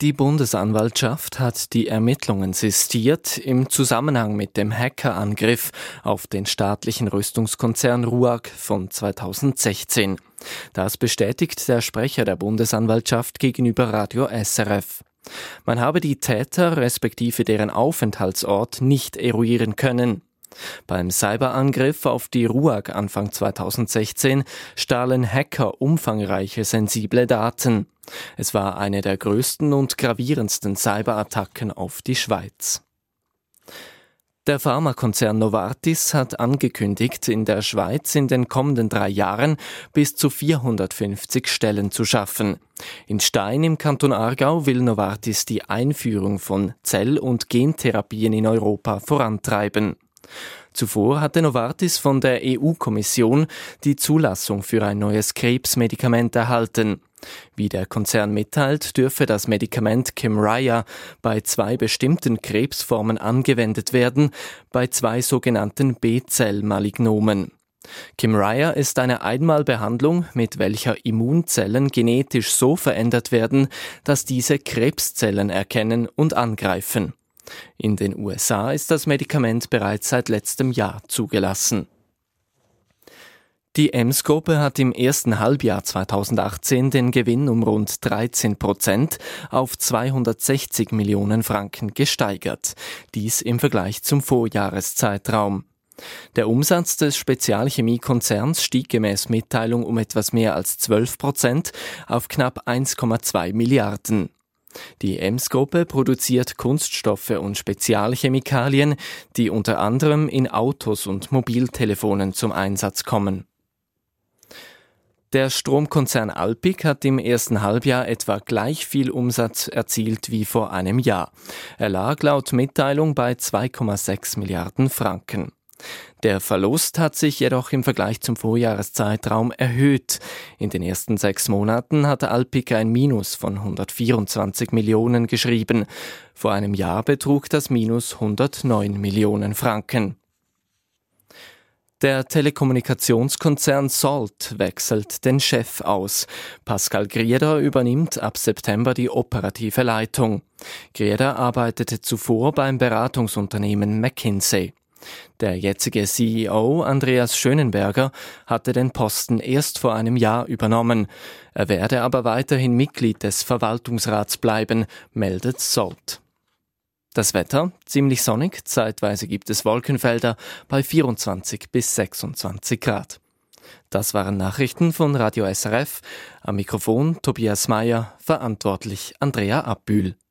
Die Bundesanwaltschaft hat die Ermittlungen sistiert im Zusammenhang mit dem Hackerangriff auf den staatlichen Rüstungskonzern RUAG von 2016. Das bestätigt der Sprecher der Bundesanwaltschaft gegenüber Radio SRF. Man habe die Täter respektive deren Aufenthaltsort nicht eruieren können. Beim Cyberangriff auf die RUAG Anfang 2016 stahlen Hacker umfangreiche sensible Daten. Es war eine der größten und gravierendsten Cyberattacken auf die Schweiz. Der Pharmakonzern Novartis hat angekündigt, in der Schweiz in den kommenden 3 Jahren bis zu 450 Stellen zu schaffen. In Stein im Kanton Aargau will Novartis die Einführung von Zell- und Gentherapien in Europa vorantreiben. Zuvor hatte Novartis von der EU-Kommission die Zulassung für ein neues Krebsmedikament erhalten. Wie der Konzern mitteilt, dürfe das Medikament Kymriah bei 2 bestimmten Krebsformen angewendet werden, bei 2 sogenannten B-Zell-Malignomen. Kymriah ist eine Einmalbehandlung, mit welcher Immunzellen genetisch so verändert werden, dass diese Krebszellen erkennen und angreifen. In den USA ist das Medikament bereits seit letztem Jahr zugelassen. Die Ems-Gruppe hat im ersten Halbjahr 2018 den Gewinn um rund 13% auf 260 Millionen Franken gesteigert. Dies im Vergleich zum Vorjahreszeitraum. Der Umsatz des Spezialchemiekonzerns stieg gemäß Mitteilung um etwas mehr als 12% auf knapp 1,2 Milliarden. Die Ems-Gruppe produziert Kunststoffe und Spezialchemikalien, die unter anderem in Autos und Mobiltelefonen zum Einsatz kommen. Der Stromkonzern Alpiq hat im ersten Halbjahr etwa gleich viel Umsatz erzielt wie vor einem Jahr. Er lag laut Mitteilung bei 2,6 Milliarden Franken. Der Verlust hat sich jedoch im Vergleich zum Vorjahreszeitraum erhöht. In den ersten 6 Monaten hatte Alpiq ein Minus von 124 Millionen geschrieben. Vor einem Jahr betrug das Minus 109 Millionen Franken. Der Telekommunikationskonzern Salt wechselt den Chef aus. Pascal Grieder übernimmt ab September die operative Leitung. Grieder arbeitete zuvor beim Beratungsunternehmen McKinsey. Der jetzige CEO Andreas Schönenberger hatte den Posten erst vor einem Jahr übernommen. Er werde aber weiterhin Mitglied des Verwaltungsrats bleiben, meldet Salt. Das Wetter ziemlich sonnig, zeitweise gibt es Wolkenfelder bei 24 bis 26 Grad. Das waren Nachrichten von Radio SRF. Am Mikrofon Tobias Meyer, verantwortlich Andrea Abbühl.